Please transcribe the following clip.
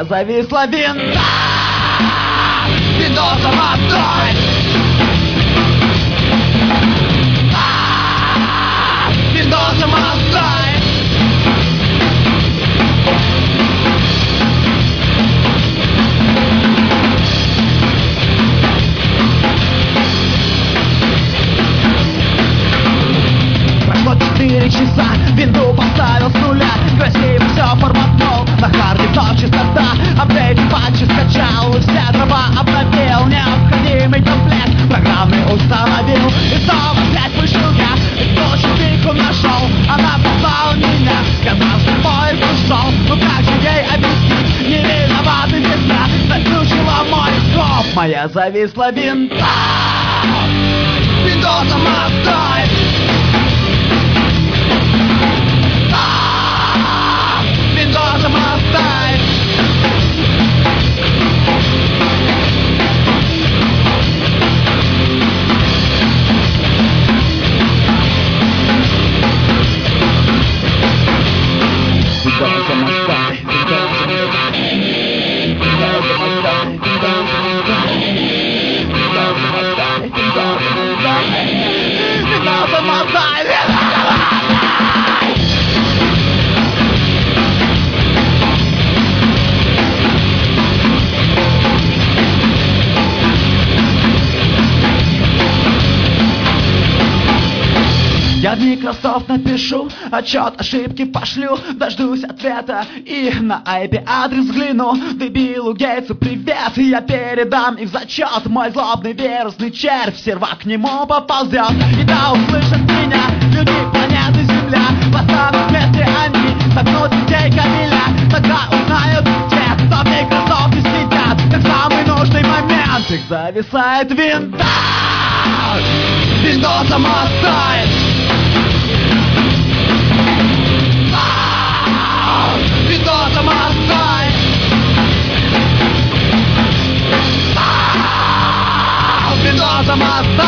зависла винта. Виндоса мотай. Виндоса мотай. Прошло 4 часа, винду поставил с нуля. Красиво все форматнул, на харде вновь чистота. Апдейт патчи скачал, вся дрова обновил. Необходимый комплект программы установил. И снова связь вышел я, эту чипику нашел. Она послала меня, сказав, что поезд ушел. Ну как же ей объяснить, не виновата здесь я. Заключила мой скоп, моя зависла винта. Виндоса мотай. Виндоса мотай. Виндоса мотай. Виндоса мотай. Виндоса мотай. Виндоса мотай. Виндоса мотай. Виндоса мотай. Я в Microsoft напишу, отчет ошибки пошлю, дождусь ответа и на IP-адрес взгляну. Дебилу Гейтсу привет, я передам и в зачет. Мой злобный вирусный червь серва к нему поползет. И да услышат меня люди планеты Земля, восстанут вместе они, согнут детей Камиля. Тогда узнают те, кто в Microsoft сидят, как в самый нужный момент их зависает винта. Виндоса мотай. Виндоса мотай. Виндоса мотай.